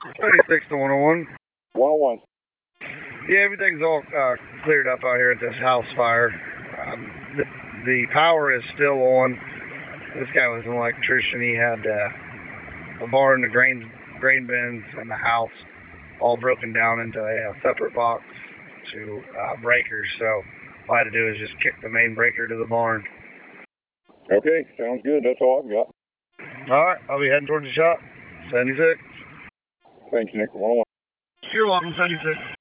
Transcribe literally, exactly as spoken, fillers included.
seventy-six to one oh one. one oh one. Yeah, everything's all uh, cleared up out here at this house fire. Um, the, the power is still on. This guy was an electrician. He had uh, a barn, the grain, grain bins, and the house all broken down into a, a separate box to uh, breakers. So all I had to do is just kick the main breaker to the barn. Okay, sounds good. That's all I've got. All right, I'll be heading towards the shop. seventy-six. Thanks, Nick. one oh one. You're welcome, seventy-six.